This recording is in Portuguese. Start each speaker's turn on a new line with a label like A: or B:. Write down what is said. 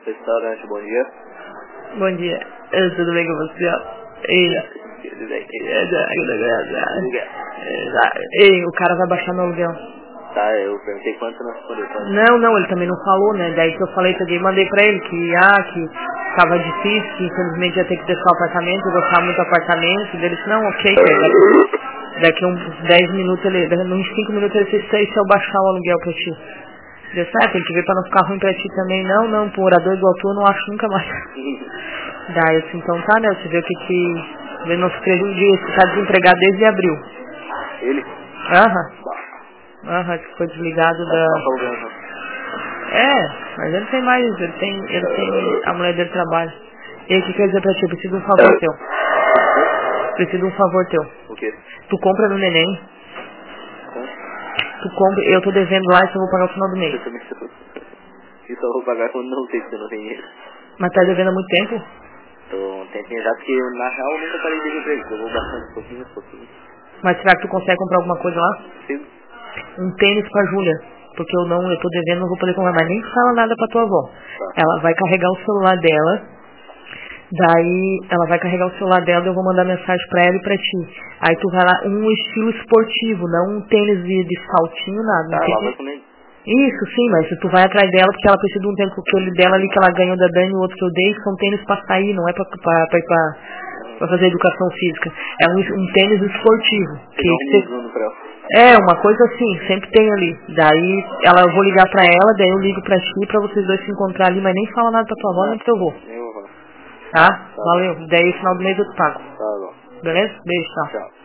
A: Restaurante, bom dia.
B: Bom dia. Tudo bem com você?
A: Tudo bem.
B: Ei, o cara vai baixar meu aluguel.
A: Tá, eu perguntei quanto não respondeu.
B: Não, ele também não falou, né? Daí que eu falei, peguei e mandei pra ele que tava difícil, que infelizmente ia ter que deixar o apartamento, eu gostava muito do apartamento, e ele disse, não, ok, daqui uns 10 minutos, uns 5 minutos ele disse, se eu baixar o aluguel pra ti. Deu certo, tem que ver pra não ficar ruim pra ti também. Não, por morador igual tu eu não acho nunca mais. Daí eu disse, então tá, né? Você vê o que ele não se prejudica, você tá desempregado desde abril.
A: Ele?
B: Aham, que foi desligado da... Mas ele tem mais, ele tem, a mulher dele trabalha. E aí, o que quer dizer pra ti? Eu preciso de um favor teu. Preciso de um favor teu.
A: O quê?
B: Tu compra no neném. Tu compra, eu tô devendo lá e só vou pagar no final do mês.
A: Eu só vou pagar quando não sei, porque eu não tenho dinheiro.
B: Mas tá devendo há muito tempo?
A: Tô um tempinho já, porque na real eu nunca parei de dever pra ele. Eu vou bastante pouquinho.
B: Mas será que tu consegue comprar alguma coisa lá?
A: Sim.
B: Um tênis pra Júlia. Porque eu tô devendo, não vou poder comprar. Mas nem fala nada pra tua avó.
A: Tá.
B: Ela vai carregar o celular dela. Daí ela vai carregar o celular dela e eu vou mandar mensagem pra ela e pra ti. Aí tu vai lá, um estilo esportivo, não um tênis de saltinho, nada.
A: Tá, ela vai comigo.
B: Isso, sim, mas se tu vai atrás dela, porque ela precisa de um tênis, porque aquele dela ali que ela ganhou da Dani e o outro que eu dei, são tênis pra sair, não é pra fazer educação física. É um tênis esportivo. Uma coisa assim, sempre tem ali. Daí eu vou ligar pra ela, daí eu ligo pra ti, pra vocês dois se encontrar ali, mas nem fala nada pra tua avó, nem pro teu avô. Tá? Valeu. Daí no final do mês eu te pago.
A: Tá bom.
B: Beleza? Beijo, tchau.
A: Tchau.